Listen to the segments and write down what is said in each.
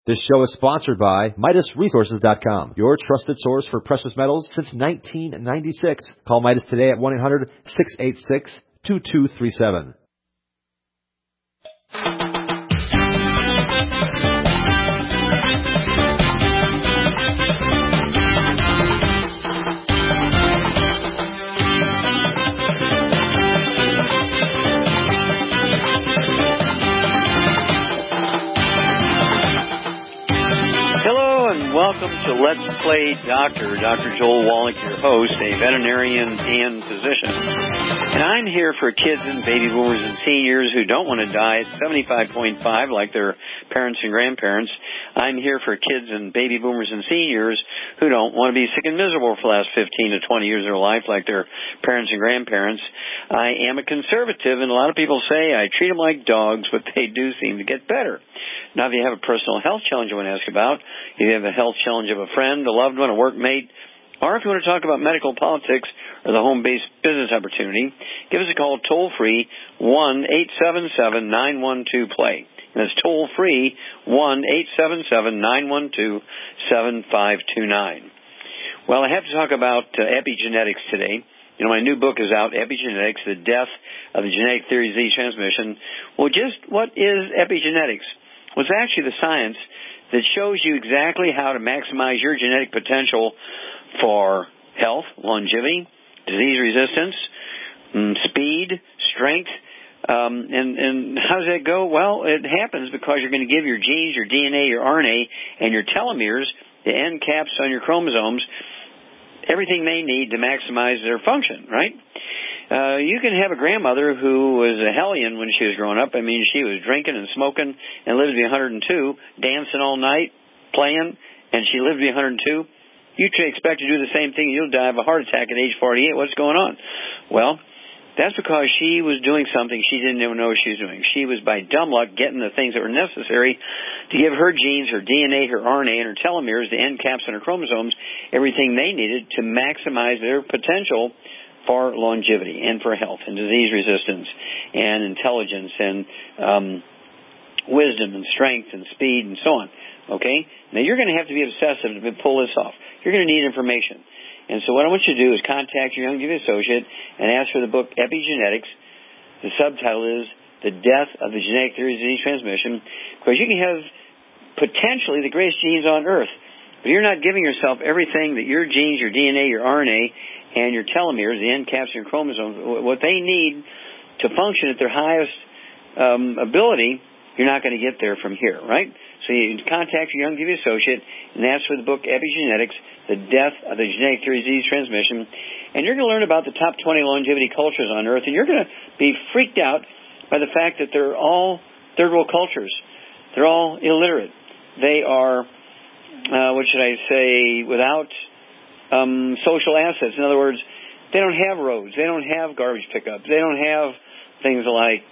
This show is sponsored by MidasResources.com, your trusted source for precious metals since 1996. Call Midas today at 1-800-686-2237. Welcome to Let's Play Doctor. Dr. Joel Wallach, your host, a veterinarian and physician. And I'm here for kids and baby boomers and seniors who don't want to die at 75.5 like their parents and grandparents. I'm here for kids and baby boomers and seniors who don't want to be sick and miserable for the last 15 to 20 years of their life like their parents and grandparents. I am a conservative, and a lot of people say I treat them like dogs, but they do seem to get better. Now, if you have a personal health challenge you want to ask about, if you have a health challenge of a friend, a loved one, a workmate, or if you want to talk about medical politics or the home-based business opportunity, give us a call toll-free, 1-877-912-PLAY. And that's toll-free, 1-877-912-7529. Well, I have to talk about epigenetics today. You know, my new book is out, Epigenetics, The Death of the Genetic Theory of Disease Transmission. Well, just what is epigenetics? Well, it's actually the science that shows you exactly how to maximize your genetic potential for health, longevity, disease resistance, speed, strength. And how does that go? Well, it happens because you're going to give your genes, your DNA, your RNA, and your telomeres, the end caps on your chromosomes, everything they need to maximize their function, right? You can have a grandmother who was a hellion when she was growing up. I mean, she was drinking and smoking and lived to be 102, dancing all night, playing, and she lived to be 102. You should expect to do the same thing. You'll die of a heart attack at age 48. What's going on? Well, that's because she was doing something she didn't even know she was doing. She was, by dumb luck, getting the things that were necessary to give her genes, her DNA, her RNA, and her telomeres, the end caps on her chromosomes, everything they needed to maximize their potential for longevity and for health and disease resistance and intelligence and wisdom and strength and speed and so on. Okay? Now, you're going to have to be obsessive to pull this off. You're going to need information. And so what I want you to do is contact your Youngevity associate and ask for the book Epigenetics. The subtitle is The Death of the Genetic Theory of Disease Transmission, because you can have potentially the greatest genes on Earth, but you're not giving yourself everything that your genes, your DNA, your RNA, and your telomeres, the end caps of your chromosomes, what they need to function at their highest ability. You're not going to get there from here, right? So you contact your Youngevity associate and ask for the book Epigenetics, The Death of the Genetic Theory of Disease Transmission, and you're going to learn about the top 20 longevity cultures on Earth, and you're going to be freaked out by the fact that they're all third world cultures. They're all illiterate. They are, without social assets. In other words, they don't have roads. They don't have garbage pickups. They don't have things like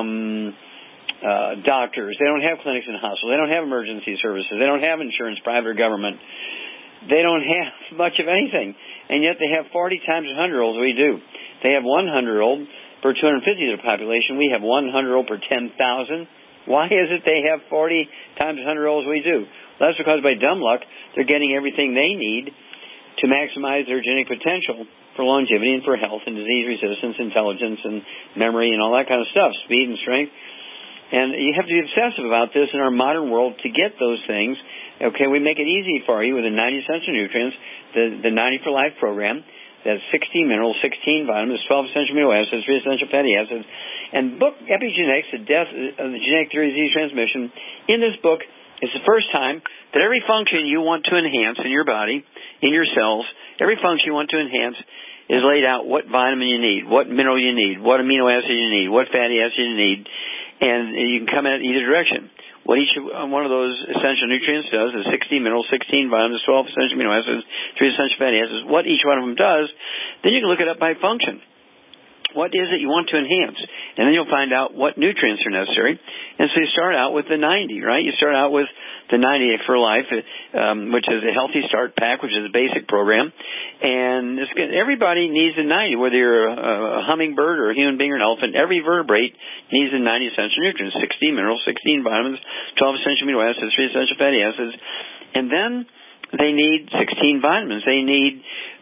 doctors. They don't have clinics and hospitals. They don't have emergency services. They don't have insurance, private or government. They don't have much of anything. And yet they have 40 times 100-year-olds we do. They have 100-year-old per 250 of the population. We have 100-year-old per 10,000. Why is it they have 40 times 100-year-olds we do? Well, that's because by dumb luck, they're getting everything they need to maximize their genetic potential for longevity and for health and disease resistance, intelligence and memory and all that kind of stuff, speed and strength. And you have to be obsessive about this in our modern world to get those things. Okay, we make it easy for you with the 90 essential nutrients, the 90 for Life program. That's 16 minerals, 16 vitamins, 12 essential amino acids, 3 essential fatty acids. And book Epigenetics, The Death of the Genetic Theory of Disease Transmission. In this book, it's the first time that every function you want to enhance in your body, in your cells, every function you want to enhance is laid out what vitamin you need, what mineral you need, what amino acid you need, what fatty acid you need, and you can come at either direction. What each one of those essential nutrients does is 16 minerals, 16 vitamins, 12 essential amino acids, 3 essential fatty acids, what each one of them does, then you can look it up by function. what is it you want to enhance? And then you'll find out what nutrients are necessary. And so you start out with the 90, right? You start out with the 90 for Life, which is a Healthy Start Pack, which is a basic program. And it's good. Everybody needs a 90, whether you're a hummingbird or a human being or an elephant. Every vertebrate needs the 90 essential nutrients, 16 minerals, 16 vitamins, 12 essential amino acids, 3 essential fatty acids. And then they need 16 vitamins. They need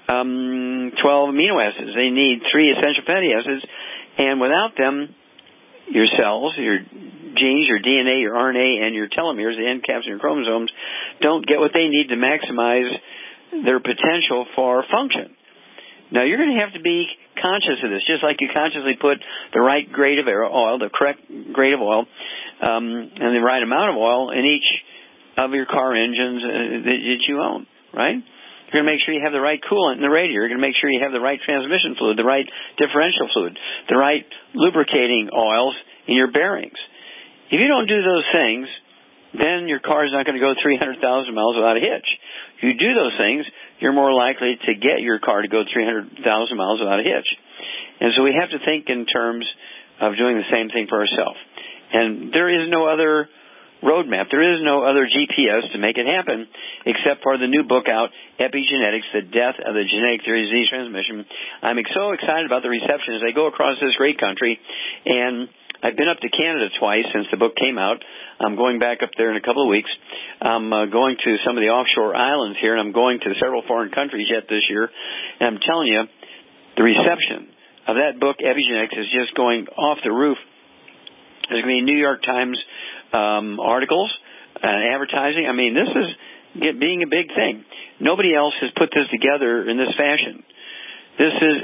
12 amino acids. They need 3 essential fatty acids. And without them, your cells, your genes, your DNA, your RNA, and your telomeres, the end caps of your chromosomes, don't get what they need to maximize their potential for function. Now, you're going to have to be conscious of this, just like you consciously put the right grade of oil, the correct grade of oil, and the right amount of oil in each of your car engines that you own, right? You're going to make sure you have the right coolant in the radiator. You're going to make sure you have the right transmission fluid, the right differential fluid, the right lubricating oils in your bearings. If you don't do those things, then your car is not going to go 300,000 miles without a hitch. If you do those things, you're more likely to get your car to go 300,000 miles without a hitch. And so we have to think in terms of doing the same thing for ourselves. And there is no other roadmap. There is no other GPS to make it happen except for the new book out, Epigenetics, The Death of the Genetic Theory of Disease Transmission. I'm so excited about the reception as I go across this great country, and I've been up to Canada twice since the book came out. I'm going back up there in a couple of weeks. I'm going to some of the offshore islands here, and I'm going to several foreign countries yet this year. And I'm telling you, the reception of that book, Epigenetics, is just going off the roof. There's going to be New York Times articles, advertising. I mean, this is being a big thing. Nobody else has put this together in this fashion. This is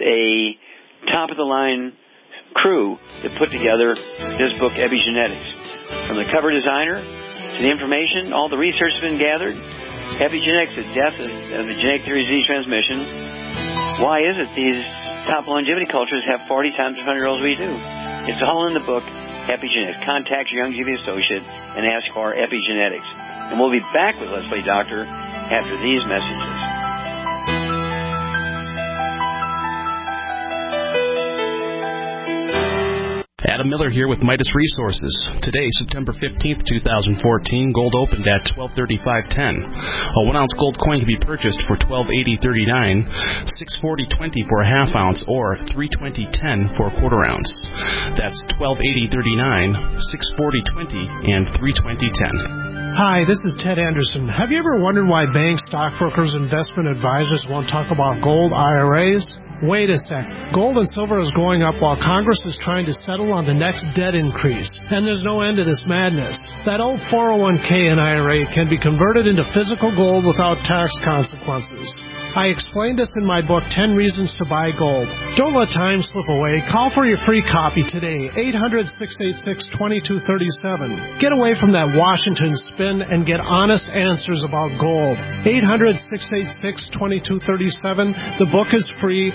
a top-of-the-line crew that put together this book, Epigenetics. From the cover designer to the information, all the research has been gathered. Epigenetics, The Death of the Genetic Theory of Disease Transmission. Why is it these top longevity cultures have 40 times as many year-olds we do? It's all in the book, Epigenetics. Contact your Youngevity associate and ask for Epigenetics. And we'll be back with Leslie Doctor after these messages. Adam Miller here with Midas Resources. Today, September 15th, 2014, gold opened at $1235.10. A 1-ounce gold coin can be purchased for $1280.39, $640.20 for a half ounce, or $320.10 for a quarter ounce. That's $1280.39, $640.20, and $320.10. Hi, this is Ted Anderson. Have you ever wondered why banks, stockbrokers, investment advisors won't talk about gold IRAs? Wait a sec. Gold and silver is going up while Congress is trying to settle on the next debt increase. And there's no end to this madness. That old 401k and IRA can be converted into physical gold without tax consequences. I explained this in my book, 10 Reasons to Buy Gold. Don't let time slip away. Call for your free copy today, 800-686-2237. Get away from that Washington spin and get honest answers about gold. 800-686-2237. The book is free,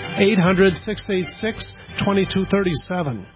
800-686-2237.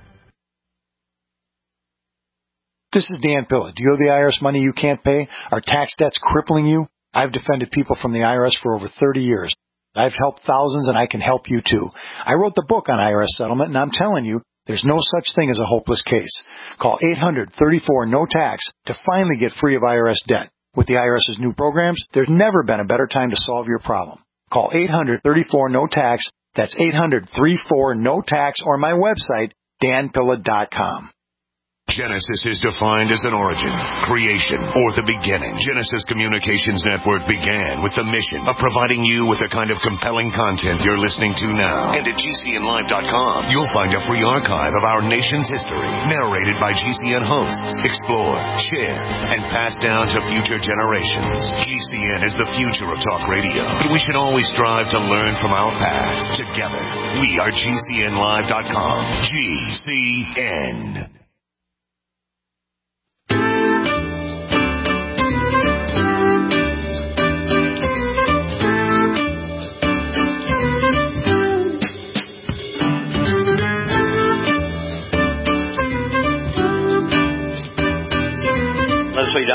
This is Dan Pilla. Do you have the IRS money you can't pay? Are tax debts crippling you? I've defended people from the IRS for over 30 years. I've helped thousands, and I can help you too. I wrote the book on IRS settlement, and I'm telling you, there's no such thing as a hopeless case. Call 800-34-NO-TAX to finally get free of IRS debt. With the IRS's new programs, there's never been a better time to solve your problem. Call 800-34-NO-TAX. That's 800-34-NO-TAX, or my website, danpilla.com. Genesis is defined as an origin, creation, or the beginning. Genesis Communications Network began with the mission of providing you with the kind of compelling content you're listening to now. And at GCNlive.com, you'll find a free archive of our nation's history, narrated by GCN hosts, explored, shared, and passed down to future generations. GCN is the future of talk radio, but we should always strive to learn from our past. Together, we are GCNlive.com. GCN.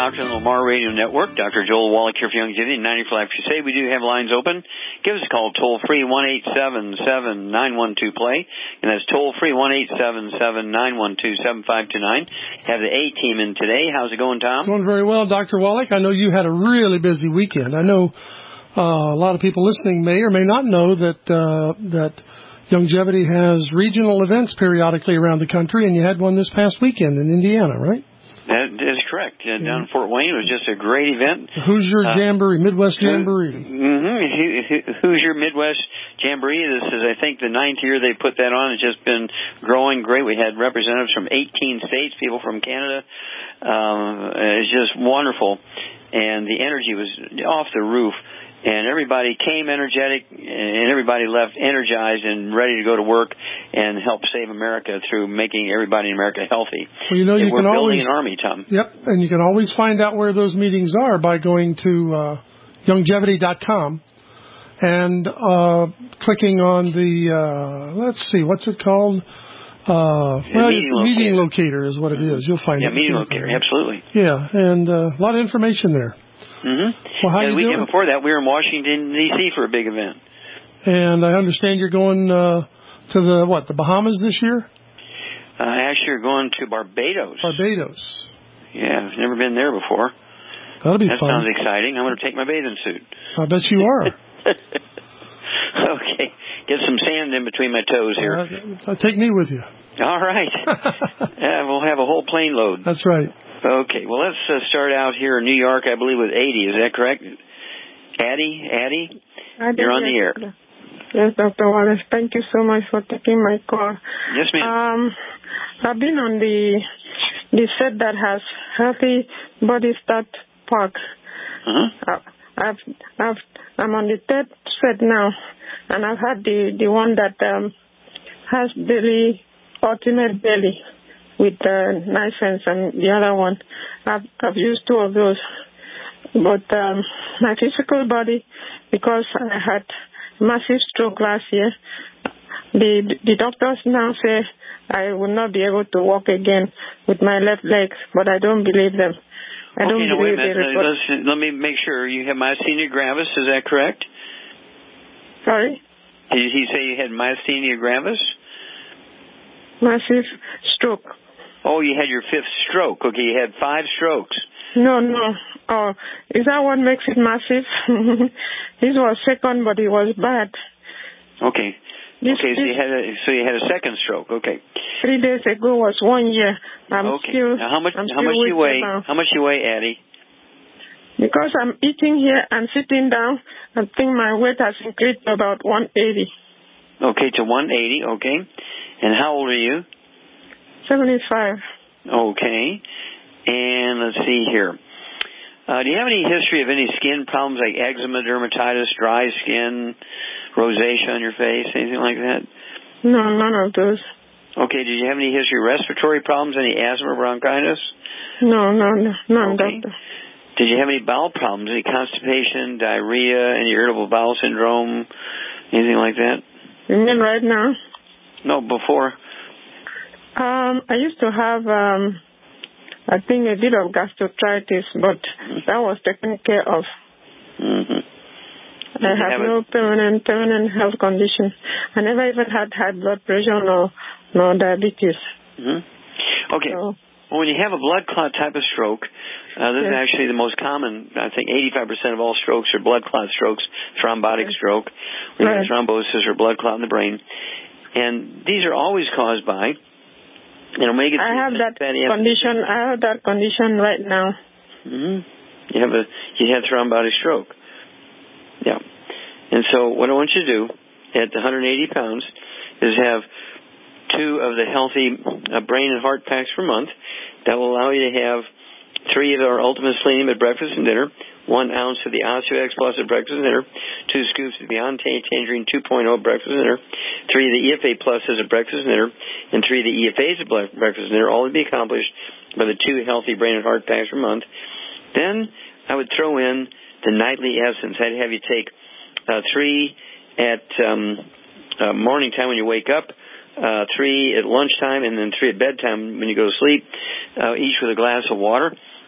Doctor on the Lamar Radio Network. Dr. Joel Wallach here for Youngevity and 90 for Life Crusade. We do have lines open. Give us a call toll-free 1-877-912-PLAY. And that's toll-free 1-877-912-7529. Have the A-team in today. How's it going, Tom? Going very well, Dr. Wallach. I know you had a really busy weekend. I know a lot of people listening may or may not know that Youngevity has regional events periodically around the country, and you had one this past weekend in Indiana, right? That is correct. Down in Fort Wayne, it was just a great event. Hoosier Jamboree, Midwest Jamboree. Hoosier Midwest Jamboree. This is, I think, the 9th year they put that on. It's just been growing great. We had representatives from 18 states, people from Canada. It's just wonderful. And the energy was off the roof. And everybody came energetic, and everybody left energized and ready to go to work and help save America through making everybody in America healthy. Well, you know, we're building an army, Tom. Yep, and you can always find out where those meetings are by going to Youngevity.com and clicking on the, let's see, what's it called? Meeting locator is what it is. You'll find it. Yeah, meeting locator, absolutely. Yeah, and a lot of information there. Mm-hmm. Well, how and you the weekend doing? before that, we were in Washington, D.C. for a big event. And I understand you're going to the Bahamas this year? Actually, you're going to Barbados. Barbados. Yeah, I've never been there before. That'll be fun. That sounds exciting. I'm going to take my bathing suit. I bet you are. Okay. Get some sand in between my toes here. Take me with you. All right. Yeah, we'll have a whole plane load. That's right. Okay. Well, let's start out here in New York, I believe, with Addie. Is that correct? Addie? You're on the air. Yes, Dr. Wallace. Thank you so much for taking my call. Yes, ma'am. I've been on the set that has Healthy Body Start Park. Uh-huh. I'm on the 3rd set now, and I've had the one that has Belly, Ultimate Belly with Nicense, and the other one. I've used 2 of those. But my physical body, because I had massive stroke last year, the doctors now say I will not be able to walk again with my left leg, but I don't believe them. Wait a minute. Let me make sure. You have myasthenia gravis, is that correct? Sorry? Did he say you had myasthenia gravis? Massive stroke. Oh, you had your 5th stroke. Okay, you had 5 strokes. No. Oh, is that what makes it massive? His was 2nd, but it was bad. Okay. So you had a 2nd stroke. Okay. 3 days ago was 1 year. Okay. Now, how much you weigh? How much you weigh, Addie? Because I'm eating here and sitting down, I think my weight has increased to about 180. Okay, to 180. Okay. And how old are you? 75. Okay. And let's see here. Do you have any history of any skin problems like eczema, dermatitis, dry skin, rosacea on your face, anything like that? No, none of those. Okay, did you have any history of respiratory problems, any asthma or bronchitis? No, none, okay. Doctor. Did you have any bowel problems, any constipation, diarrhea, any irritable bowel syndrome, anything like that? You mean right now? No, before. I used to have, I think, a bit of gastritis, but that was taken care of. Mm-hmm. I have no permanent health condition. I never even had high blood pressure nor diabetes. Mm-hmm. Okay. So, well, when you have a blood clot type of stroke, this is actually the most common. I think 85% of all strokes are blood clot strokes, thrombotic stroke, where you have thrombosis or blood clot in the brain. And these are always caused by omega-3. I have that condition. I have that condition right now. Mm-hmm. You have thrombotic stroke. Yeah. And so what I want you to do at 180 pounds is have 2 of the healthy brain and heart packs per month. That will allow you to have 3 of our Ultimate Selenium at breakfast and dinner, 1 ounce of the OsteoX Plus at breakfast and dinner, 2 scoops of Beyond Tangerine 2.0 at breakfast and dinner, 3 of the EFA Pluses at breakfast and dinner, and 3 of the EFAs at breakfast and dinner, all to be accomplished by the 2 healthy brain and heart packs per month. Then I would throw in the nightly essence. I'd have you take 3 at morning time when you wake up, 3 at lunchtime, and then 3 at bedtime when you go to sleep, each with a glass of water.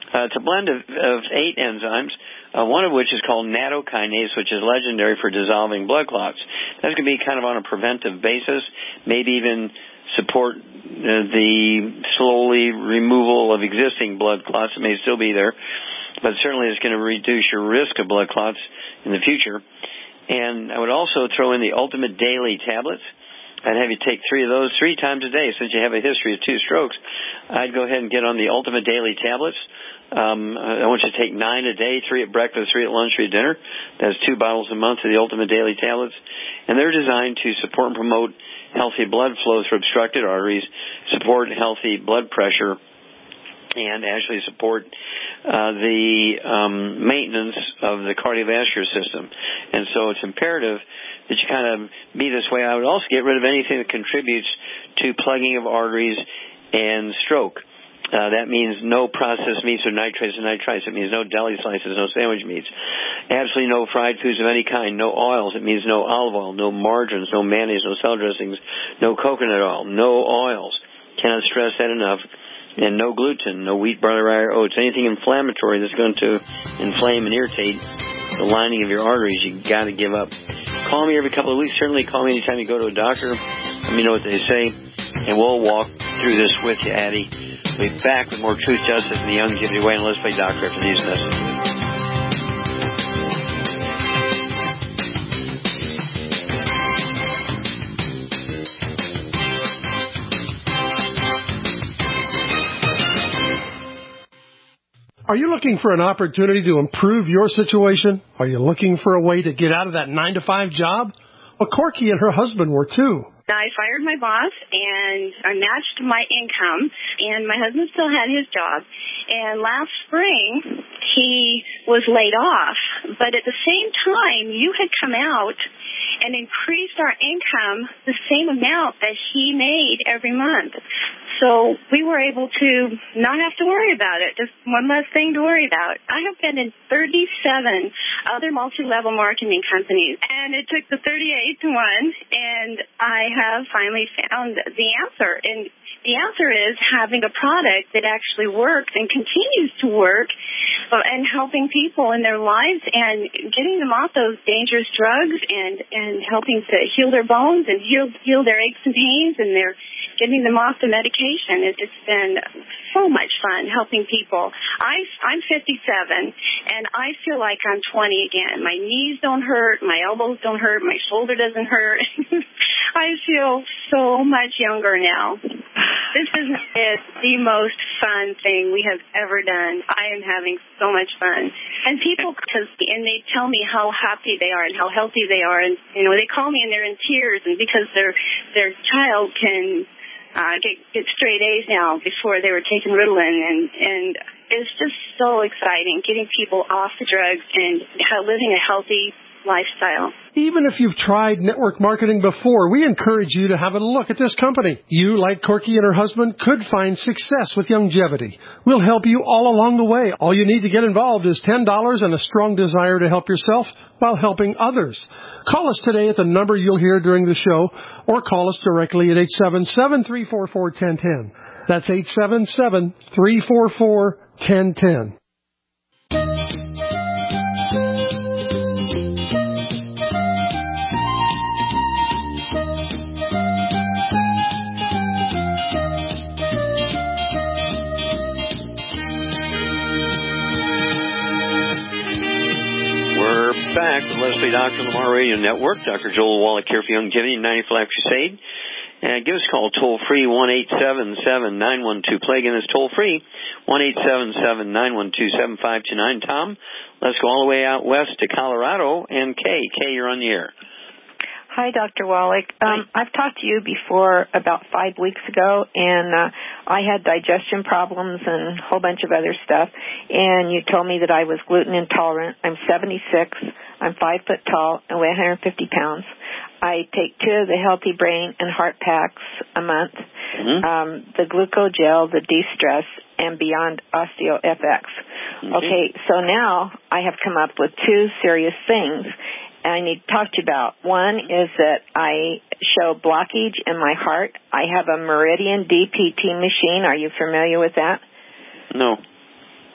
It's a blend of 8 enzymes, one of which is called nattokinase, which is legendary for dissolving blood clots. That's going to be kind of on a preventive basis, maybe even support the slowly removal of existing blood clots. It may still be there, but certainly it's going to reduce your risk of blood clots in the future. And I would also throw in the Ultimate Daily tablets. I'd have you take 3 of those 3 times a day. Since you have a history of 2 strokes, I'd go ahead and get on the Ultimate Daily tablets. I want you to take 9 a day, 3 at breakfast, 3 at lunch, 3 at dinner. That's 2 bottles a month of the Ultimate Daily tablets. And they're designed to support and promote healthy blood flow through obstructed arteries, support healthy blood pressure, and actually support the maintenance of the cardiovascular system. And so it's imperative that you kind of be this way. I would also get rid of anything that contributes to plugging of arteries and stroke. That means no processed meats or nitrates and nitrites. It means no deli slices, no sandwich meats. Absolutely no fried foods of any kind, no oils. It means no olive oil, no margarines, no mayonnaise, no salad dressings, no coconut oil, no oils. Cannot stress that enough. And no gluten, no wheat, barley, rye, or oats. Anything inflammatory that's going to inflame and irritate the lining of your arteries, you got to give up. Call me every couple of weeks. Certainly call me anytime you go to a doctor. Let me know what they say, and we'll walk through this with you, Addie. We'll be back with more Truth, Justice, and the Youngevity Way. And let's play doctor after these messages. Are you looking for an opportunity to improve your situation? Are you looking for a way to get out of that 9-to-5 job? Well, Corky and her husband were too. I fired my boss, and I matched my income, and my husband still had his job. And last spring, he was laid off. But at the same time, you had come out and increased our income the same amount that he made every month. So we were able to not have to worry about it, just one less thing to worry about. I have been in 37 other multi-level marketing companies, and it took the 38th one, and I have finally found the answer. And the answer is having a product that actually works and continues to work and helping people in their lives and getting them off those dangerous drugs and helping to heal their bones and heal their aches and pains, and they're getting them off the medication. It's been so much fun helping people. I'm 57, and I feel like I'm 20 again. My knees don't hurt, my elbows don't hurt, my shoulder doesn't hurt. I feel so much younger now. This is the most fun thing we have ever done. I am having so much fun. And people, and they tell me how happy they are and how healthy they are. And, you know, they call me and they're in tears, and because their child can get straight A's now. Before they were taking Ritalin, and it's just so exciting getting people off the drugs and living a healthy lifestyle. Even if you've tried network marketing before, we encourage you to have a look at this company. You, like Corky and her husband, could find success with Youngevity. We'll help you all along the way. All you need to get involved is $10 and a strong desire to help yourself while helping others. Call us today at the number you'll hear during the show, or call us directly at 877-344-1010. That's 877-344-1010. Back with Leslie Dr. Lamar Radio Network. Dr. Joel Wallach here for Youngevity 95 Life Crusade. And give us a call toll-free, 1-877-912-PLAY. Again, it's toll-free, 1-877-912-7529. Tom, let's go all the way out west to Colorado. And Kay, you're on the air. Hi, Dr. Wallach. I've talked to you before about 5 weeks ago, and I had digestion problems and a whole bunch of other stuff, and you told me that I was gluten intolerant. I'm 76. I'm 5 foot tall and weigh 150 pounds. I take 2 of the Healthy Brain and Heart Packs a month, the Glucogel, the De-Stress, and Beyond Osteo FX. Okay, so now I have come up with 2 serious things I need to talk to you about. One is that I show blockage in my heart. I have a Meridian DPT machine. Are you familiar with that? No.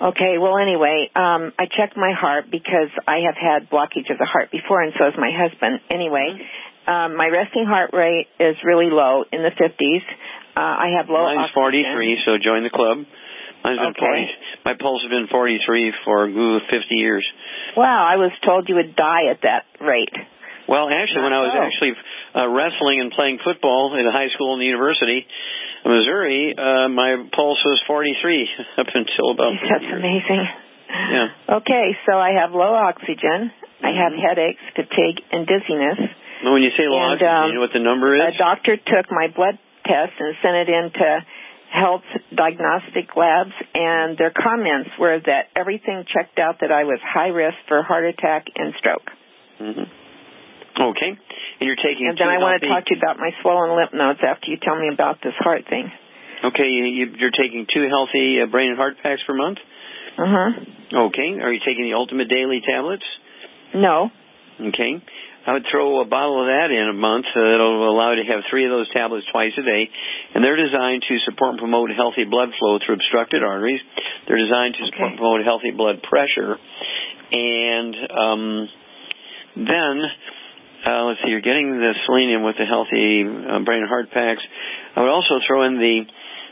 Okay, well, anyway, I checked my heart because I have had blockage of the heart before, and so has my husband. Anyway, my resting heart rate is really low, in the 50s. I have low Mine's oxygen. 43, so join the club. Mine's been 40. My pulse has been 43 for 50 years. Wow, I was told you would die at that rate. Well, actually, when I was actually wrestling and playing football in a high school and the university in Missouri, my pulse was 43 up until about 30 That's years. amazing. Yeah. Okay, so I have low oxygen. I have headaches, fatigue, and dizziness. Well, when you say low oxygen, you know what the number is? A doctor took my blood test and sent it in to Health Diagnostic Labs, and their comments were that everything checked out that I was high risk for heart attack and stroke. Mm-hmm. Okay. And you're taking... And then I want to talk to you about my swollen lymph nodes after you tell me about this heart thing. Okay, you're taking 2 healthy brain and heart packs per month? Uh-huh. Okay. Are you taking the Ultimate Daily tablets? No. Okay. I would throw a bottle of that in a month. It'll allow you to have 3 of those tablets twice a day. And they're designed to support and promote healthy blood flow through obstructed arteries. They're designed to support and promote healthy blood pressure. And then, let's see, you're getting the selenium with the healthy brain and heart packs. I would also throw in the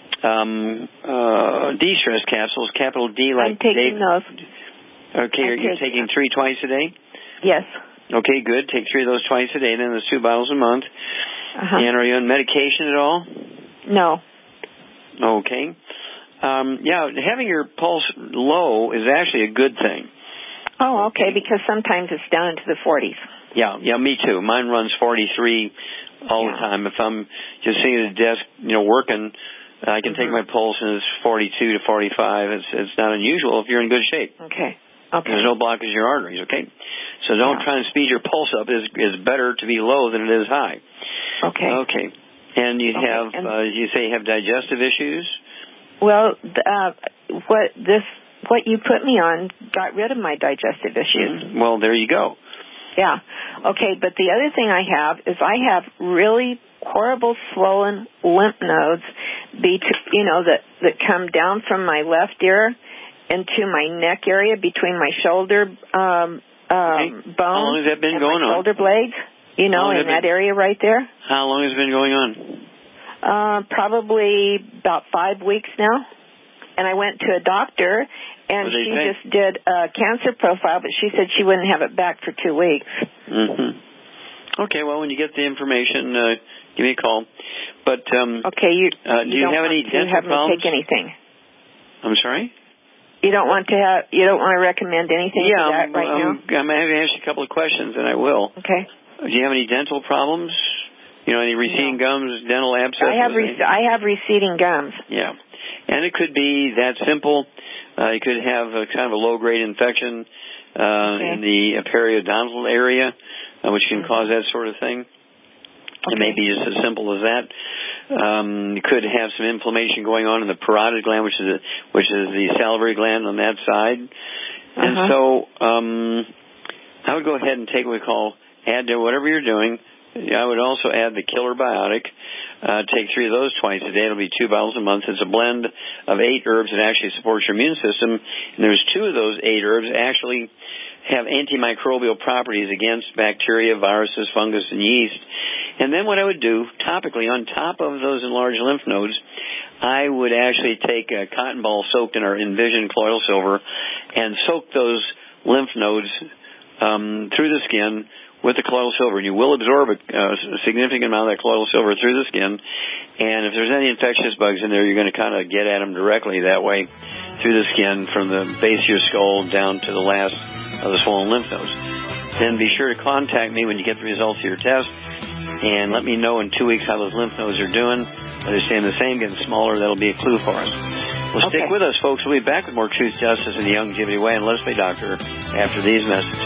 D-stress capsules, capital D like... I'm taking those. Okay, you're taking 3 twice a day? Yes. Okay, good. Take 3 of those twice a day, then there's 2 bottles a month. Uh-huh. And are you on medication at all? No. Okay. Having your pulse low is actually a good thing. Oh, okay, because sometimes it's down into the 40s. Yeah, me too. Mine runs 43 all the time. If I'm just sitting at a desk, working, I can take my pulse and it's 42 to 45. It's not unusual if you're in good shape. Okay. There's no blockage in your arteries, okay? So don't try and speed your pulse up. It's better to be low than it is high. Okay. And you have, you say you have digestive issues? Well, what you put me on got rid of my digestive issues. Well, there you go. Yeah. Okay, but the other thing I have is I have really horrible swollen lymph nodes, that come down from my left ear into my neck area between my shoulder bone How long has that been and going my on? shoulder blades, in that area right there. How long has it been going on? Probably about 5 weeks now. And I went to a doctor, and she just did a cancer profile, but she said she wouldn't have it back for 2 weeks. Mm-hmm. Okay, well, when you get the information, give me a call. But okay, do you have any dental problems? Me take anything. I'm sorry? You don't want to recommend anything for that right now? I'm going to ask you a couple of questions, and I will. Okay. Do you have any dental problems? Any receding gums, dental abscesses? I have receding gums. Yeah. And it could be that simple. You could have a kind of a low-grade infection in the periodontal area, which can cause that sort of thing. It may be just as simple as that. You could have some inflammation going on in the parotid gland, which is the salivary gland on that side. And so I would go ahead and take what we call, add to whatever you're doing. I would also add the Killer Biotic. Take 3 of those twice a day. It'll be 2 bottles a month. It's a blend of 8 herbs that actually supports your immune system. And there's 2 of those 8 herbs actually have antimicrobial properties against bacteria, viruses, fungus, and yeast. And then what I would do, topically, on top of those enlarged lymph nodes, I would actually take a cotton ball soaked in our Envision colloidal silver and soak those lymph nodes through the skin with the colloidal silver. And you will absorb a significant amount of that colloidal silver through the skin. And if there's any infectious bugs in there, you're going to kind of get at them directly that way through the skin from the base of your skull down to the last of the swollen lymph nodes. Then be sure to contact me when you get the results of your test and let me know in 2 weeks how those lymph nodes are doing. Are they staying the same, getting smaller? That'll be a clue for us. Well, stick with us, folks. We'll be back with more Truth, Justice, and the Youngevity Way and Let's Play Doctor after these messages.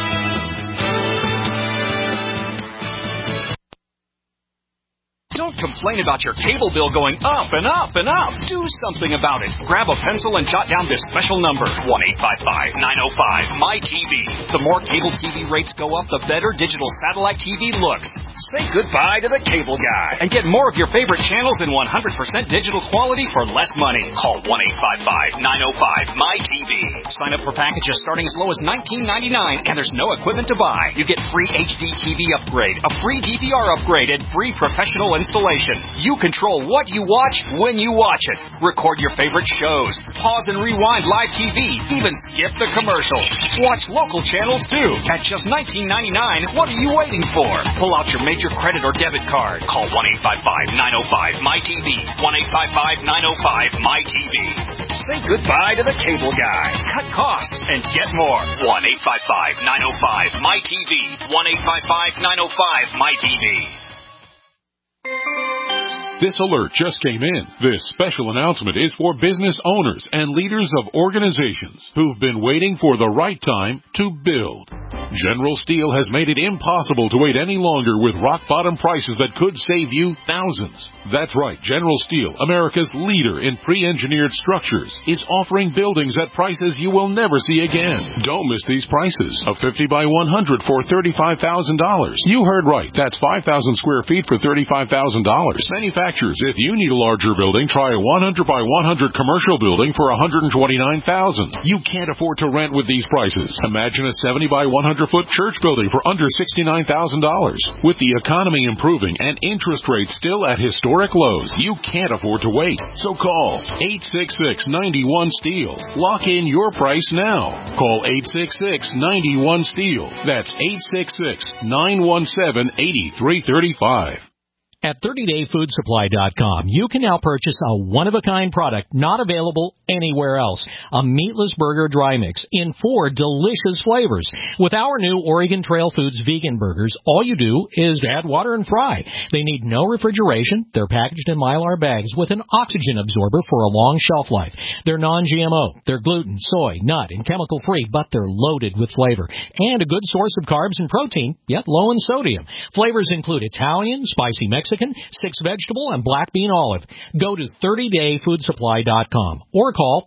Don't complain about your cable bill going up and up and up. Do something about it. Grab a pencil and jot down this special number, 1-855-905-MY-TV. The more cable TV rates go up, the better digital satellite TV looks. Say goodbye to the cable guy and get more of your favorite channels in 100% digital quality for less money. Call 1-855-905-MY-TV. Sign up for packages starting as low as $19.99, and there's no equipment to buy. You get free HD TV upgrade, a free DVR upgrade, and free professional installation. You control what you watch when you watch it. Record your favorite shows. Pause and rewind live TV. Even skip the commercials. Watch local channels too. At just $19.99, what are you waiting for? Pull out your major credit or debit card. Call 1-855-905-MY-TV. 1-855-905-MY-TV. Say goodbye to the cable guy. Cut costs and get more. 1-855-905-MY-TV. 1-855-905-MY-TV. This alert just came in. This special announcement is for business owners and leaders of organizations who've been waiting for the right time to build. General Steel has made it impossible to wait any longer with rock-bottom prices that could save you thousands. That's right, General Steel, America's leader in pre-engineered structures, is offering buildings at prices you will never see again. Don't miss these prices. A 50 by 100 for $35,000. You heard right. That's 5,000 square feet for $35,000. Manufacturers, if you need a larger building, try a 100 by 100 commercial building for $129,000. You can't afford to rent with these prices. Imagine a 70 by 100-foot church building for under $69,000. With the economy improving and interest rates still at historic lows, you can't afford to wait. So call 866-91-STEEL. Lock in your price now. Call 866-91-STEEL. That's 866-917-8335. At 30dayfoodsupply.com, you can now purchase a one-of-a-kind product not available anywhere else. A meatless burger dry mix in 4 delicious flavors. With our new Oregon Trail Foods vegan burgers, all you do is add water and fry. They need no refrigeration. They're packaged in Mylar bags with an oxygen absorber for a long shelf life. They're non-GMO. They're gluten, soy, nut, and chemical-free, but they're loaded with flavor. And a good source of carbs and protein, yet low in sodium. Flavors include Italian, spicy Mexican, 6 vegetable, and black bean olive. Go to 30dayfoodsupply.com or call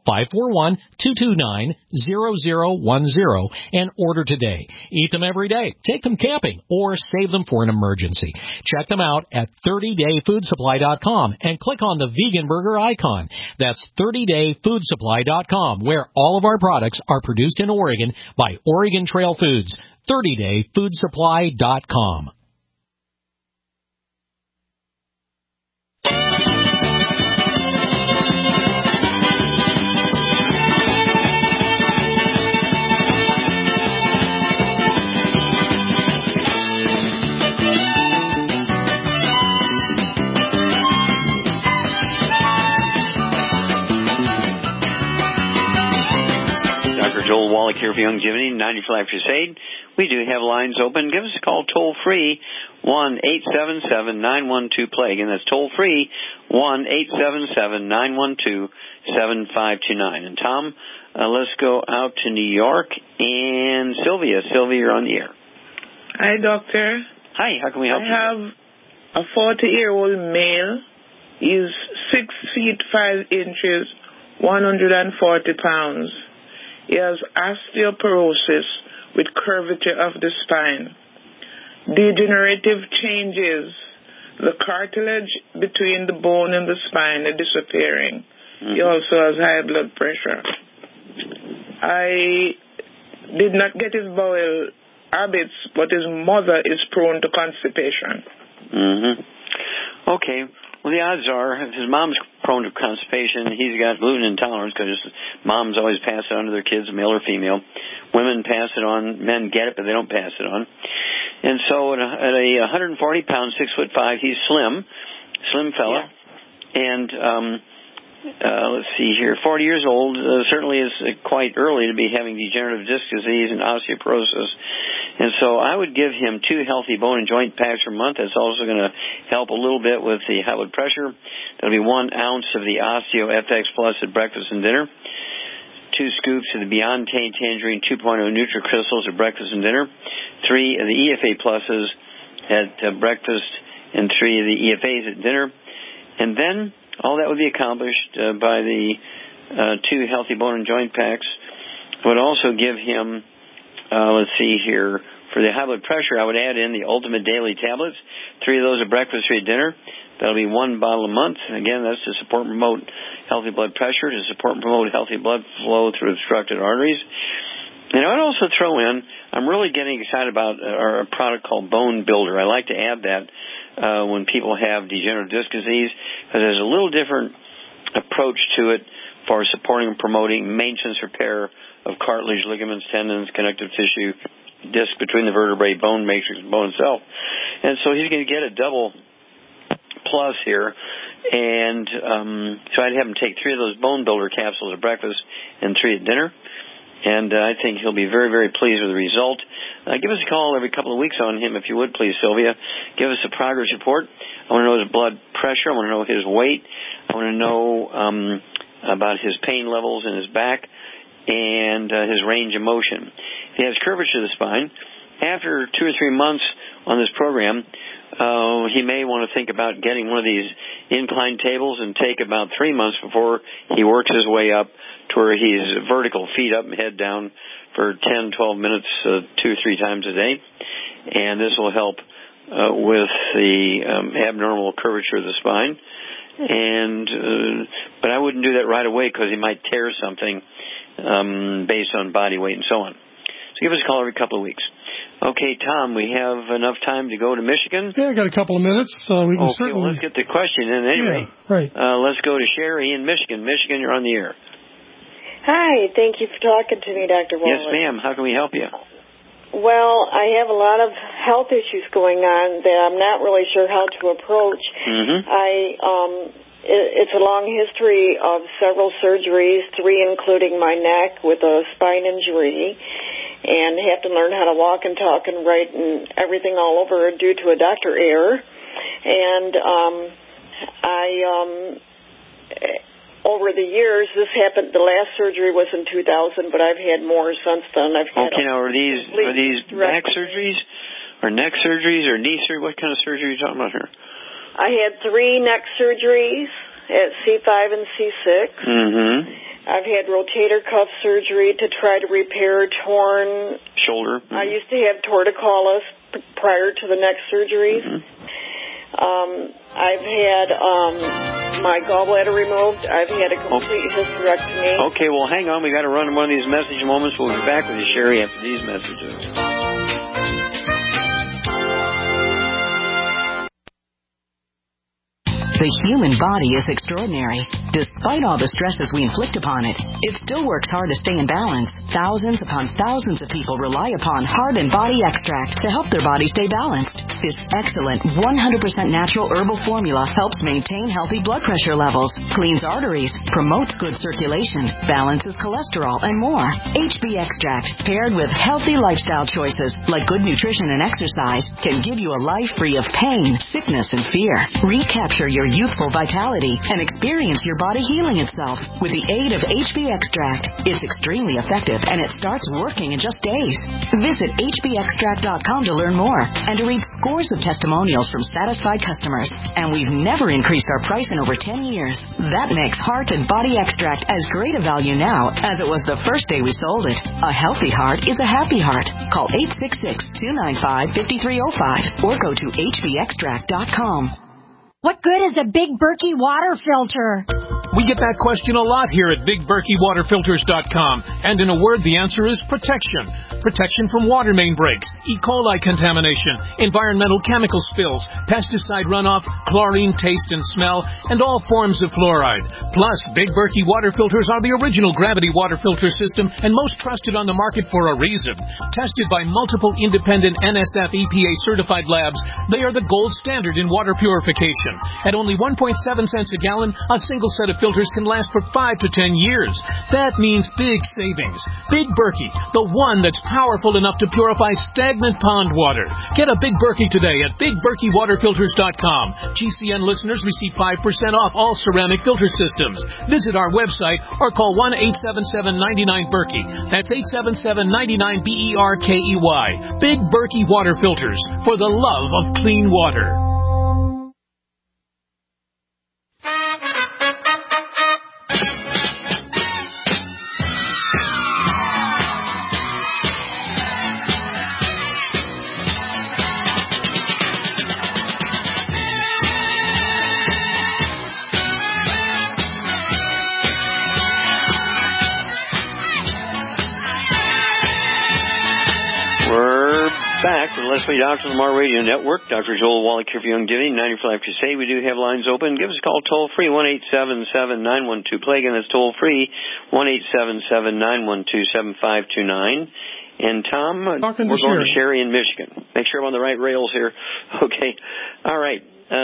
541-229-0010 and order today. Eat them every day, take them camping, or save them for an emergency. Check them out at 30dayfoodsupply.com and click on the vegan burger icon. That's 30dayfoodsupply.com, where all of our products are produced in Oregon by Oregon Trail Foods. 30dayfoodsupply.com. Joel Wallach here for Youngevity 95 Crusade. We do have lines open. Give us a call toll free, 1-877-912-PLAY. Again, that's toll free, 1-877-912-7529. And Tom, let's go out to New York and Sylvia. Sylvia, you're on the air. Hi, doctor. Hi, how can we help you? I have a 40-year-old male. He's 6 feet 5 inches, 140 pounds. He has osteoporosis with curvature of the spine. Degenerative changes. The cartilage between the bone and the spine are disappearing. He also has high blood pressure. I did not get his bowel habits, but his mother is prone to constipation. Okay. Well, the odds are, if his mom's prone to constipation, he's got gluten intolerance because moms always pass it on to their kids, male or female. Women pass it on. Men get it, but they don't pass it on. And so at a 140 pound, 6'5", he's slim fella. Yeah. And let's see here, 40 years old, certainly is quite early to be having degenerative disc disease and osteoporosis. And so I would give him 2 healthy bone and joint packs per month. That's also going to help a little bit with the high blood pressure. That'll be 1 ounce of the Osteo FX Plus at breakfast and dinner, 2 scoops of the Beyond Tangerine 2.0 NutriCrystals at breakfast and dinner, 3 of the EFA Pluses at breakfast, and 3 of the EFAs at dinner. And then all that would be accomplished by the 2 Healthy Bone and Joint Packs. It would also give him, let's see here, for the high blood pressure, I would add in the Ultimate Daily Tablets, 3 of those at breakfast, 3 at dinner. That'll be 1 bottle a month. Again, that's to support and promote healthy blood pressure, to support and promote healthy blood flow through obstructed arteries. And I would also throw in, I'm really getting excited about a product called Bone Builder. I like to add that when people have degenerative disc disease, because there's a little different approach to it for supporting and promoting maintenance repair of cartilage, ligaments, tendons, connective tissue, disc between the vertebrae, bone matrix, and bone itself. And so he's going to get a double plus here. And so I'd have him take 3 of those Bone Builder capsules at breakfast and 3 at dinner. And I think he'll be very, very pleased with the result. Give us a call every couple of weeks on him, if you would, please, Sylvia. Give us a progress report. I want to know his blood pressure. I want to know his weight. I want to know about his pain levels in his back and his range of motion. If he has curvature of the spine, after 2 or 3 months on this program, he may want to think about getting one of these incline tables and take about 3 months before he works his way up to where he's vertical, feet up and head down for 10, 12 minutes, 2 or 3 times a day. And this will help with the abnormal curvature of the spine. But I wouldn't do that right away because he might tear something based on body weight and so on. So give us a call every couple of weeks. Okay, Tom, we have enough time to go to Michigan? Yeah, I got a couple of minutes. We can certainly... well, let's get the question in anyway. Yeah, right. Let's go to Sherry in Michigan. Michigan, you're on the air. Hi, thank you for talking to me, Dr. Wallace. Yes, ma'am. How can we help you? Well, I have a lot of health issues going on that I'm not really sure how to approach. Mm-hmm. It's a long history of several surgeries, 3 including my neck with a spine injury, and have to learn how to walk and talk and write and everything all over due to a doctor error. And over the years, this happened. The last surgery was in 2000, but I've had more since then. I've had now are these back surgeries, or neck surgeries, or knee surgery? What kind of surgery are you talking about here? I had 3 neck surgeries at C5 and C6. Mm-hmm. I've had rotator cuff surgery to try to repair torn shoulder. Mm-hmm. I used to have torticollis prior to the neck surgeries. Mm-hmm. I've had my gallbladder removed. I've had a complete hysterectomy. Okay, well, hang on. We got to run one of these message moments. We'll be back with you, Sherry, after these messages. The human body is extraordinary. Despite all the stresses we inflict upon it, it still works hard to stay in balance. Thousands upon thousands of people rely upon Heart and Body Extract to help their body stay balanced. This excellent 100% natural herbal formula helps maintain healthy blood pressure levels, cleans arteries, promotes good circulation, balances cholesterol, and more. HB Extract, paired with healthy lifestyle choices like good nutrition and exercise, can give you a life free of pain, sickness, and fear. Recapture your youthful vitality and experience your body healing itself with the aid of HB Extract. It's extremely effective and it starts working in just days. Visit hbextract.com to learn more and to read scores of testimonials from satisfied customers. And we've never increased our price in over 10 years. That makes Heart and Body Extract as great a value now as it was the first day we sold it. A healthy heart is a happy heart. Call 866-295-5305 or go to hbextract.com. What good is a Big Berkey water filter? We get that question a lot here at BigBerkeyWaterFilters.com. And in a word, the answer is protection. Protection from water main breaks, E. coli contamination, environmental chemical spills, pesticide runoff, chlorine taste and smell, and all forms of fluoride. Plus, Big Berkey water filters are the original gravity water filter system and most trusted on the market for a reason. Tested by multiple independent NSF EPA certified labs, they are the gold standard in water purification. At only 1.7 cents a gallon, a single set of filters can last for 5 to 10 years. That means big savings. Big Berkey, the one that's powerful enough to purify stagnant pond water. Get a Big Berkey today at BigBerkeyWaterFilters.com. GCN listeners receive 5% off all ceramic filter systems. Visit our website or call 1-877-99-BERKEY. That's 877-99-BERKEY. Big Berkey Water Filters, for the love of clean water. back with Leslie Dr. Lamar Radio Network. Dr. Joel Wallach here for Youngevity, 90 for Life Crusade. We do have lines open. Give us a call toll-free, 1-877-912-PLAY. Again, that's toll-free, 1-877-912-7529. And Tom, we're going to Sherry in Michigan. Make sure I'm on the right rails here. Okay. All right.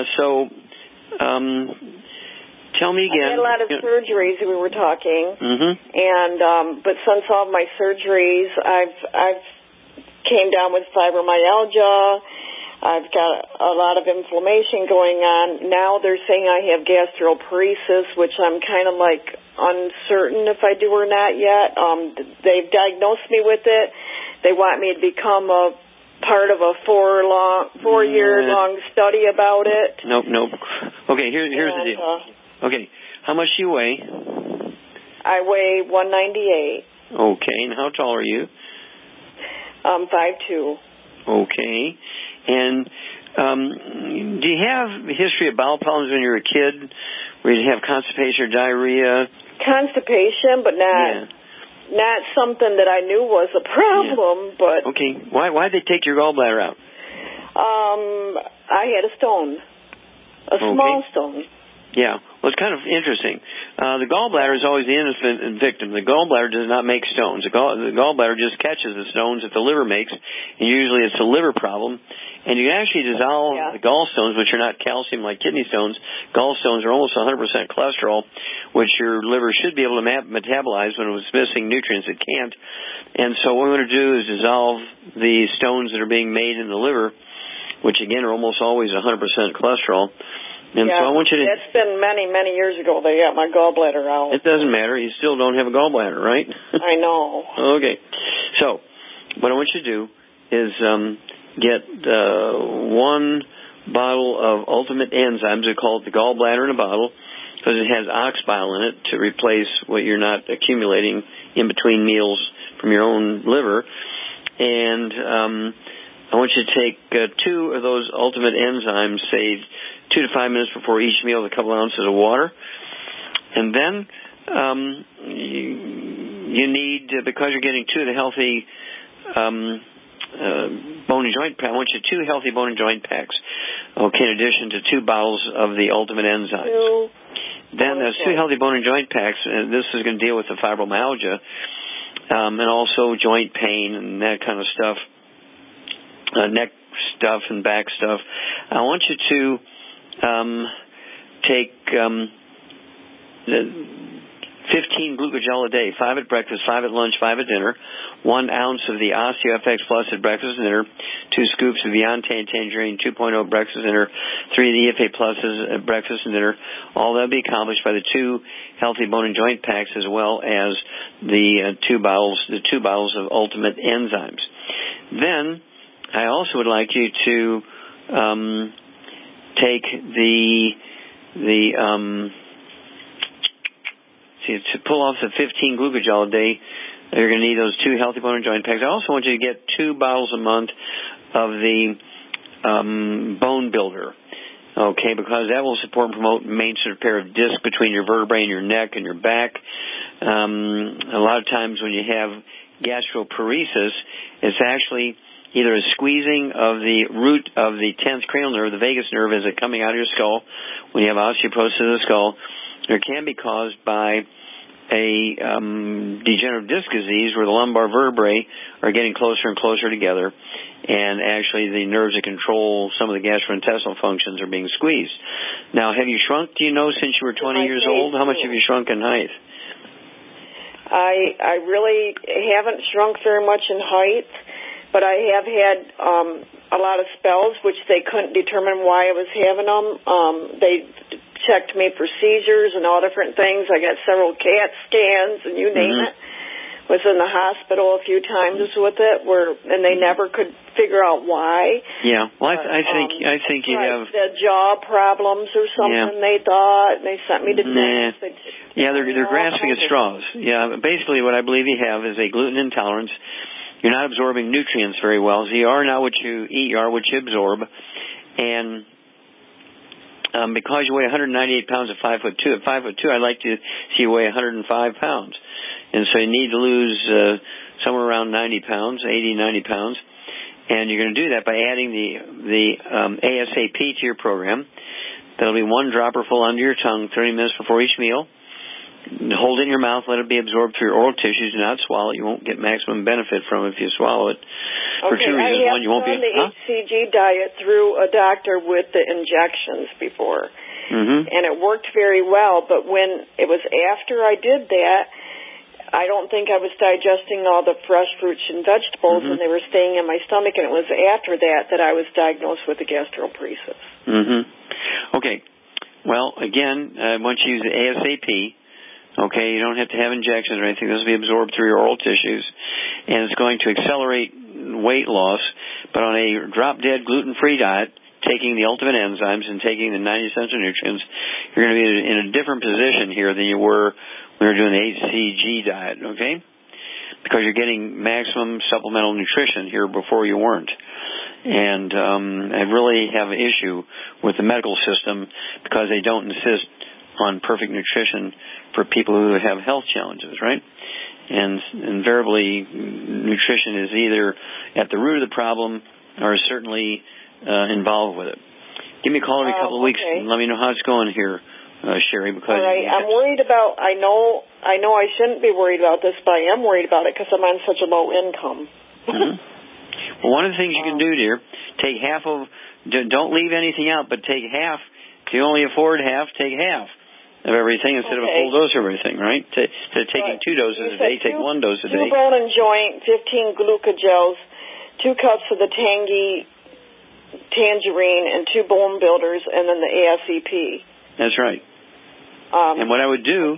Tell me again. I had a lot of surgeries. We were talking, and but since all my surgeries, I've came down with fibromyalgia. I've got a lot of inflammation going on. Now they're saying I have gastroparesis, which I'm kind of like uncertain if I do or not yet. They've diagnosed me with it. They want me to become a part of a 4-year-long study about it. Nope. Okay, here's the deal. Okay, how much do you weigh? I weigh 198. Okay, and how tall are you? 5'2". Okay, and do you have a history of bowel problems when you were a kid, where you have constipation or diarrhea? Constipation, but not something that I knew was a problem. But okay, why'd they take your gallbladder out? I had a stone, a small stone. Yeah, well, it's kind of interesting. The gallbladder is always the innocent victim. The gallbladder does not make stones. The gallbladder just catches the stones that the liver makes, and usually it's a liver problem. And you can actually dissolve the gallstones, which are not calcium like kidney stones. Gallstones are almost 100% cholesterol, which your liver should be able to metabolize when it was missing nutrients. It can't. And so what we want to do is dissolve the stones that are being made in the liver, which again are almost always 100% cholesterol. And so I want you to... It's been many, many years ago they got my gallbladder out. It doesn't matter. You still don't have a gallbladder, right? I know. Okay. So what I want you to do is get 1 bottle of Ultimate Enzymes. They call it the gallbladder in a bottle because it has ox bile in it to replace what you're not accumulating in between meals from your own liver. And I want you to take 2 of those Ultimate Enzymes, say 2 to 5 minutes before each meal, with a couple ounces of water. And then you need, because you're getting 2 of the healthy bone and joint packs, I want you 2 healthy bone and joint packs, okay, in addition to 2 bottles of the Ultimate Enzymes. Then those 2 healthy bone and joint packs, and this is going to deal with the fibromyalgia, and also joint pain and that kind of stuff, neck stuff and back stuff. I want you to take 15 glucogel a day, 5 at breakfast, 5 at lunch, 5 at dinner, 1 ounce of the OsteoFX Plus at breakfast and dinner, 2 scoops of the Beyonce Tangerine 2.0 at breakfast and dinner, 3 of the EFA Pluses at breakfast and dinner. All that will be accomplished by the 2 healthy bone and joint packs, as well as the 2 bottles of Ultimate Enzymes. Then I also would like you to take to pull off the 15 glucogel a day, you're going to need those 2 healthy bone and joint packs. I also want you to get 2 bottles a month of the bone builder, okay, because that will support and promote maintenance and repair of disc between your vertebrae and your neck and your back. A lot of times when you have gastroparesis, it's actually either a squeezing of the root of the 10th cranial nerve, the vagus nerve, as it coming out of your skull when you have osteoporosis of the skull, or it can be caused by a degenerative disc disease where the lumbar vertebrae are getting closer and closer together, and actually the nerves that control some of the gastrointestinal functions are being squeezed. Now, have you shrunk, do you know, since you were 20 years old? How much have you shrunk in height? I really haven't shrunk very much in height, but I have had a lot of spells, which they couldn't determine why I was having them. They checked me for seizures and all different things. I got several CAT scans and you name it. Was in the hospital a few times with it, and they never could figure out why. Yeah, well, I think you have the jaw problems or something. Yeah. They thought, and they sent me to dentists. Yeah, they're grasping at straws. Yeah, basically what I believe you have is a gluten intolerance. You're not absorbing nutrients very well. So you are not what you eat, you are what you absorb. And because you weigh 198 pounds at 5'2", I'd like to see you weigh 105 pounds. And so you need to lose somewhere around 90 pounds, 80, 90 pounds. And you're going to do that by adding the ASAP to your program. That'll be 1 dropper full under your tongue 30 minutes before each meal. Hold it in your mouth, let it be absorbed through your oral tissues. Do not swallow it. You won't get maximum benefit from it if you swallow it. For 2 reasons. One, you won't be... I've done the HCG diet through a doctor with the injections before. And it worked very well, but when it was after I did that, I don't think I was digesting all the fresh fruits and vegetables, and they were staying in my stomach, and it was after that I was diagnosed with the gastroparesis. Okay. Well, again, once you use the ASAP, okay, you don't have to have injections or anything. This will be absorbed through your oral tissues, and it's going to accelerate weight loss, but on a drop-dead gluten-free diet, taking the ultimate enzymes and taking the 90 essential nutrients, you're going to be in a different position here than you were when you were doing the HCG diet, okay? Because you're getting maximum supplemental nutrition here before you weren't. And I really have an issue with the medical system because they don't insist on perfect nutrition for people who have health challenges, right? And invariably, nutrition is either at the root of the problem or certainly involved with it. Give me a call every couple of weeks and let me know how it's going here, Sherry. Because all right, I'm worried about. I know I shouldn't be worried about this, but I am worried about it because I'm on such a low income. Well, one of the things you can do, dear, take half of. Don't leave anything out, but take half. If you only afford half, take half of everything instead of a full dose of everything, right? Instead of taking 2 doses a day, take 1 dose a day. 2 bone and joint, 15 glucogels, 2 cups of the tangerine, and 2 bone builders, and then the ASEP. That's right. And what I would do,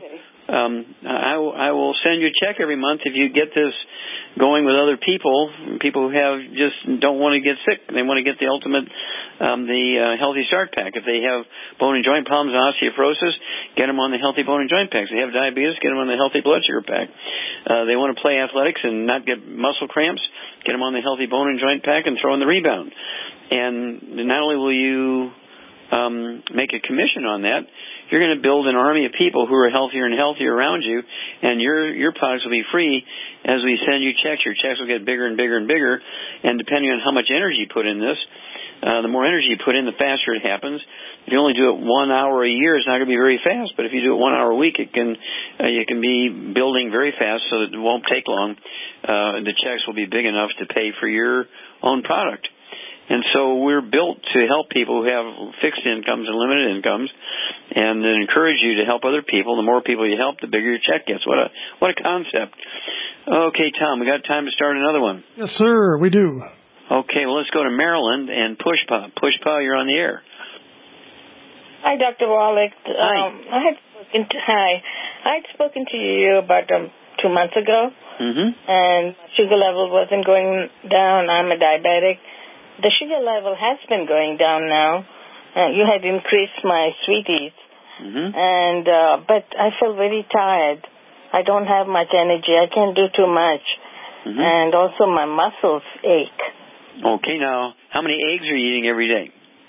I will send you a check every month if you get this going with other people who have just don't want to get sick. They want to get the ultimate, the Healthy Start Pack. If they have bone and joint problems and osteoporosis, get them on the Healthy Bone and Joint Pack. If they have diabetes, get them on the Healthy Blood Sugar Pack. They want to play athletics and not get muscle cramps, get them on the Healthy Bone and Joint Pack and throw in the Rebound. And not only will you make a commission on that, you're going to build an army of people who are healthier and healthier around you, and your products will be free as we send you checks. Your checks will get bigger and bigger and bigger, and depending on how much energy you put in this, the more energy you put in, the faster it happens. If you only do it 1 hour a year, it's not going to be very fast, but if you do it 1 hour a week, you can be building very fast so that it won't take long. The checks will be big enough to pay for your own product. And so we're built to help people who have fixed incomes and limited incomes, and then encourage you to help other people. The more people you help, the bigger your check gets. What a concept. Okay, Tom, we got time to start another one. Yes, sir, we do. Okay, well, let's go to Maryland and Pushpa. Pushpa, you're on the air. Hi, Dr. Wallach. Hi. I had spoken to you about 2 months ago, and sugar level wasn't going down. I'm a diabetic. The sugar level has been going down now. You had increased my sweeties, and but I feel very tired. I don't have much energy. I can't do too much, and also my muscles ache. Okay, now, how many eggs are you eating every day?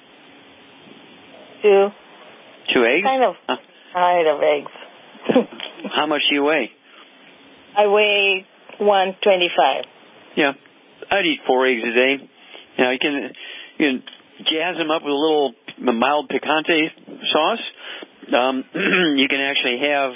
2. 2 eggs? Kind of tired of eggs. How much do you weigh? I weigh 125. Yeah, I'd eat 4 eggs a day. You know, you can jazz them up with a little mild picante sauce. You can actually have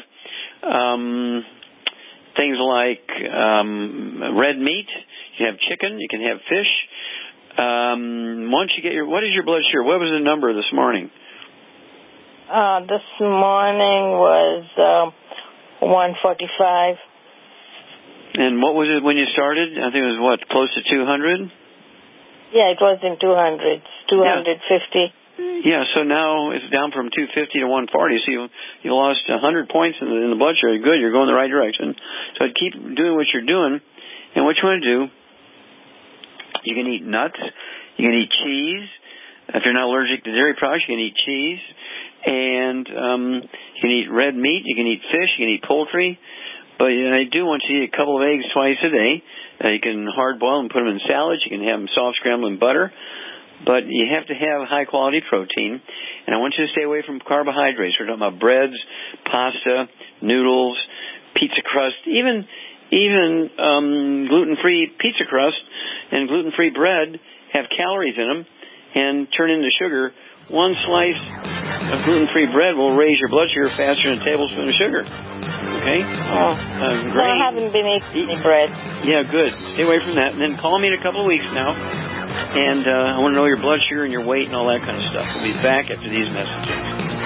things like red meat. You can have chicken. You can have fish. Once you get what is your blood sugar? What was the number this morning? This morning was 145. And what was it when you started? I think it was, close to 200? Yeah, it was in 200s, 250. Yeah, so now it's down from 250 to 140. So you lost 100 points in the blood sugar. Good, you're going the right direction. So I'd keep doing what you're doing. And what you want to do, you can eat nuts, you can eat cheese. If you're not allergic to dairy products, you can eat cheese. And you can eat red meat, you can eat fish, you can eat poultry. But I do want you to eat a couple of eggs twice a day. You can hard boil them and put them in salads. You can have them soft scrambled in butter. But you have to have high quality protein. And I want you to stay away from carbohydrates. We're talking about breads, pasta, noodles, pizza crust, even even gluten-free pizza crust and gluten-free bread have calories in them and turn into sugar. One slice of gluten-free bread will raise your blood sugar faster than a tablespoon of sugar. Okay? No, I haven't been eating any bread. Yeah, good. Stay away from that. And then call me in a couple of weeks now. And I want to know your blood sugar and your weight and all that kind of stuff. We'll be back after these messages.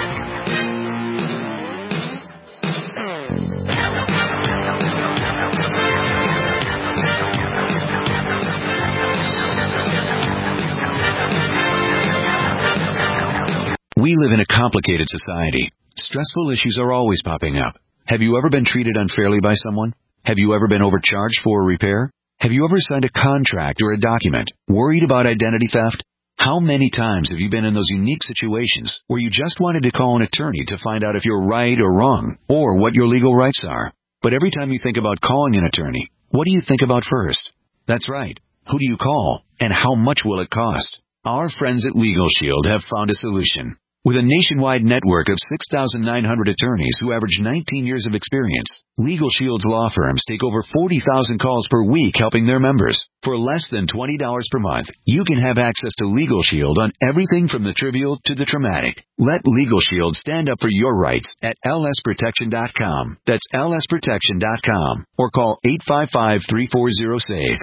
We live in a complicated society. Stressful issues are always popping up. Have you ever been treated unfairly by someone? Have you ever been overcharged for a repair? Have you ever signed a contract or a document worried about identity theft? How many times have you been in those unique situations where you just wanted to call an attorney to find out if you're right or wrong, or what your legal rights are? But every time you think about calling an attorney, what do you think about first? That's right. Who do you call, and how much will it cost? Our friends at Legal Shield have found a solution. With a nationwide network of 6,900 attorneys who average 19 years of experience, Legal Shield's law firms take over 40,000 calls per week helping their members. For less than $20 per month, you can have access to Legal Shield on everything from the trivial to the traumatic. Let Legal Shield stand up for your rights at lsprotection.com. That's lsprotection.com. Or call 855-340-SAVE,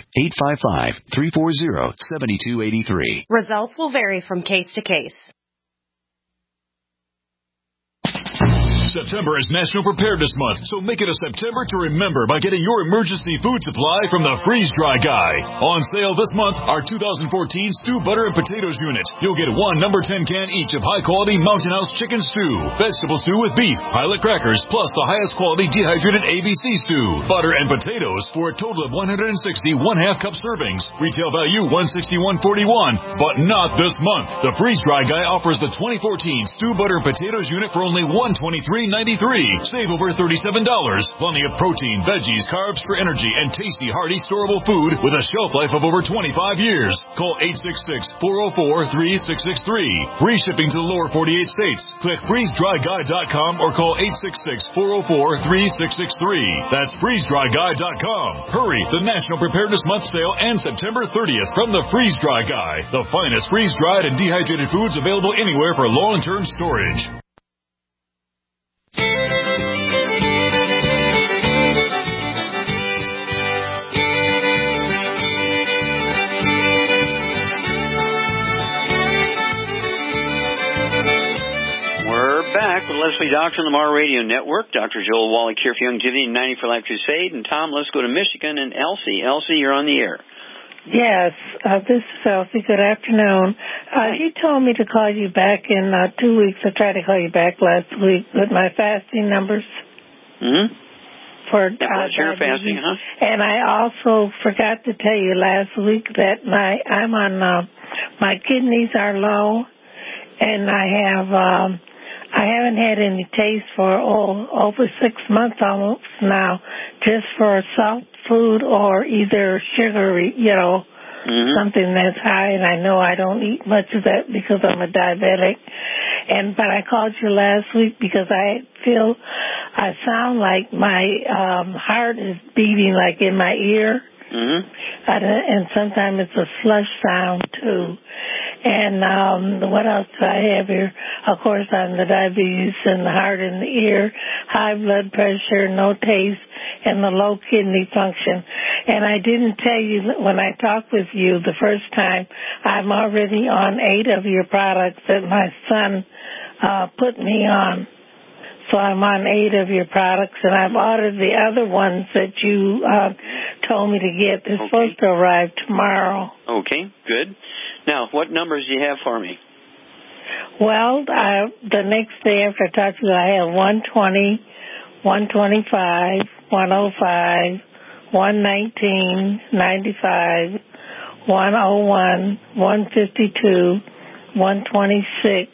855-340-7283. Results will vary from case to case. September is National Preparedness Month, so make it a September to remember by getting your emergency food supply from the Freeze Dry Guy. On sale this month, our 2014 Stew Butter and Potatoes Unit. You'll get one number 10 can each of high-quality Mountain House chicken stew, vegetable stew with beef, pilot crackers, plus the highest quality dehydrated ABC stew, butter and potatoes for a total of 160 one-half-cup servings. Retail value $161.41, but not this month. The Freeze Dry Guy offers the 2014 Stew Butter and Potatoes Unit for only $123.93. Save over $37. Plenty of protein, veggies, carbs for energy, and tasty, hearty, storable food with a shelf life of over 25 years. Call 866-404-3663. Free shipping to the lower 48 states. Click freezedryguy.com or call 866-404-3663. That's freezedryguy.com. Hurry! The National Preparedness Month sale ends September 30th from the Freeze Dry Guy. The finest freeze-dried and dehydrated foods available anywhere for long-term storage. Back with Leslie Doctor on the Mar Radio Network. Dr. Joel Wallach here for Youngevity and 90 for Life Crusade. And Tom, let's go to Michigan and Elsie. Elsie, you're on the air. Yes, this is Elsie. Good afternoon. You told me to call you back in 2 weeks. I tried to call you back last week with my fasting numbers. Mm-hmm. For sugar fasting, huh? And I also forgot to tell you last week that I'm on my kidneys are low, and I haven't had any taste for over 6 months almost now, just for salt food or either sugary, something that's high, and I know I don't eat much of that because I'm a diabetic. But I called you last week because I sound like my heart is beating like in my ear. Mm-hmm. And sometimes it's a slush sound too. And what else do I have here? Of course, I'm the diabetes and the heart and the ear, high blood pressure, no taste, and the low kidney function. And I didn't tell you when I talked with you the first time, I'm already on 8 of your products that my son put me on. So I'm on 8 of your products, and I've ordered the other ones that you told me to get. They're supposed to arrive tomorrow. Okay, good. Now, what numbers do you have for me? Well, the next day after I talked to you, I have 120, 125, 105, 119, 95, 101, 152, 126,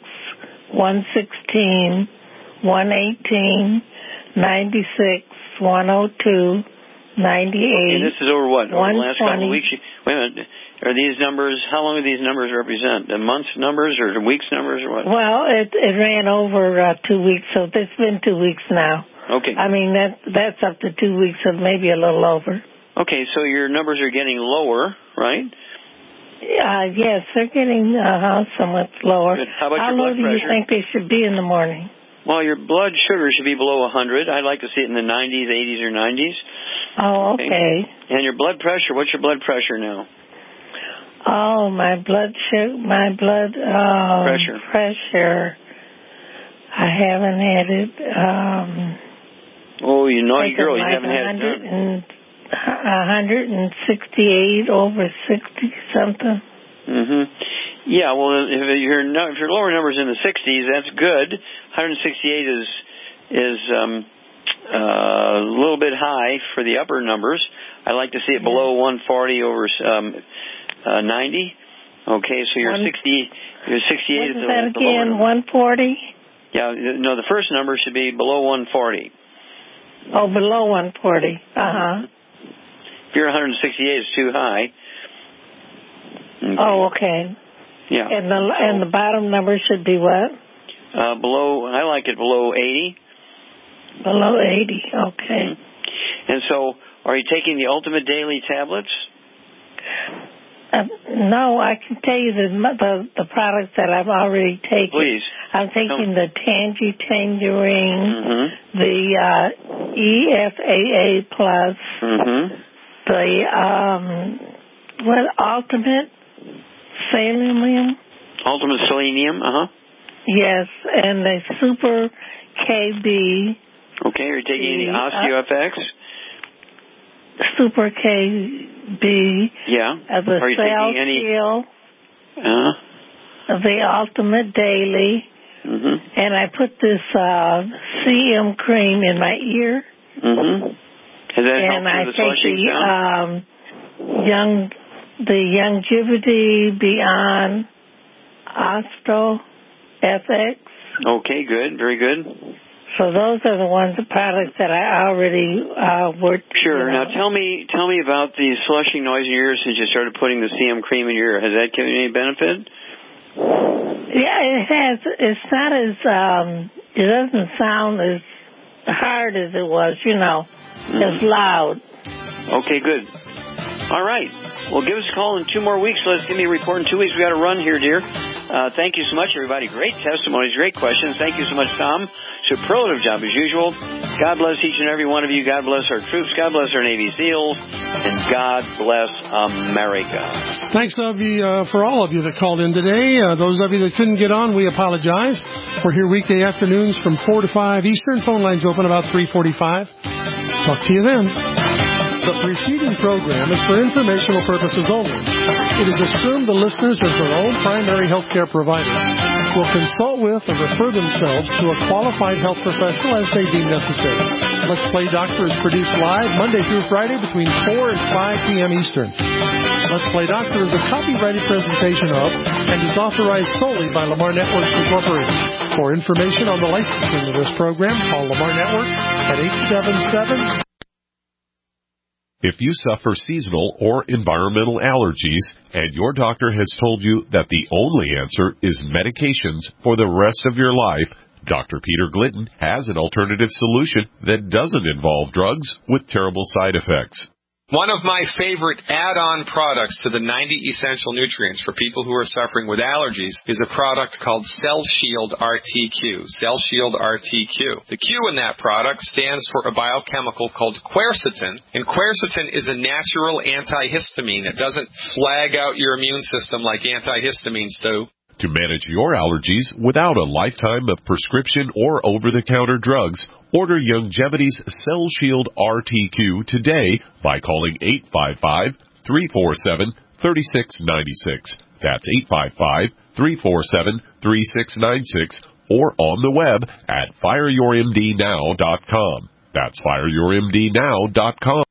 116, 118, 96, 102, 98. Okay, this is over what? Over the last couple of weeks? Wait a minute. Are these numbers, how long do these numbers represent? The month's numbers or the week's numbers or what? Well, it ran over 2 weeks, so it's been 2 weeks now. Okay. I mean, that's up to 2 weeks of maybe a little over. Okay, so your numbers are getting lower, right? Yes, they're getting somewhat lower. Good. How about How your low blood do pressure? you think they should be in the morning? Well, your blood sugar should be below 100. I'd like to see it in the 90s, 80s, or 90s. Oh, okay. And your blood pressure, what's your blood pressure now? Oh, my blood pressure. I haven't had it. Oh, you naughty girl, you haven't had it done. 168 over 60 something. Yeah, well, if your lower number's in the 60s, that's good. 168 is a little bit high for the upper numbers. I like to see it below 140 over 90. Okay, so you're 68 What at is that the lower again? number. 140? Yeah, no, the first number should be below 140. Oh, below 140. If you're 168, it's too high. Okay. Oh, okay. Yeah. And the bottom number should be what? Below. I like it below 80. Below 80. Okay. And so, are you taking the Ultimate Daily tablets? No, I can tell you the products that I've already taken. Please. I'm taking the Tangerine, the EFAA Plus, the Ultimate Selenium. Ultimate Selenium, Yes, and the Super KB. Okay, are you taking the OsteoFX? Super KB. Yeah. The Are you taking any? The Ultimate Daily. And I put this CM cream in my ear. Has that helped with the flushing sound? The Longevity Beyond Osteo FX. Okay, good, very good. So those are the products that I already worked. Sure. Now tell me about the flushing noise in your ear since you started putting the CM cream in your ear. Has that given you any benefit? Yeah, it has. It's not as it doesn't sound as hard as it was, as loud. Okay, good. All right. Well, give us a call in 2 more weeks. Give me a report in 2 weeks. We got to run here, dear. Thank you so much, everybody. Great testimonies, great questions. Thank you so much, Tom. Superlative job as usual. God bless each and every one of you. God bless our troops. God bless our Navy SEALs. And God bless America. Thanks for all of you that called in today. Those of you that couldn't get on, we apologize. We're here weekday afternoons from 4 to 5 Eastern. Phone lines open about 3:45. Talk to you then. The preceding program is for informational purposes only. It is assumed the listeners, as their own primary health care provider, will consult with or refer themselves to a qualified health professional as they deem necessary. Let's Play Doctor is produced live Monday through Friday between 4 and 5 p.m. Eastern. Let's Play Doctor is a copyrighted presentation of and is authorized solely by Lamar Networks Incorporated. For information on the licensing of this program, call Lamar Network at 877- If you suffer seasonal or environmental allergies and your doctor has told you that the only answer is medications for the rest of your life, Dr. Peter Glidden has an alternative solution that doesn't involve drugs with terrible side effects. One of my favorite add-on products to the 90 essential nutrients for people who are suffering with allergies is a product called Cell Shield RTQ. Cell Shield RTQ. The Q in that product stands for a biochemical called quercetin, and quercetin is a natural antihistamine. It doesn't flag out your immune system like antihistamines do. To manage your allergies without a lifetime of prescription or over-the-counter drugs, order Longevity's Cell Shield RTQ today by calling 855-347-3696. That's 855-347-3696 or on the web at fireyourmdnow.com. That's fireyourmdnow.com.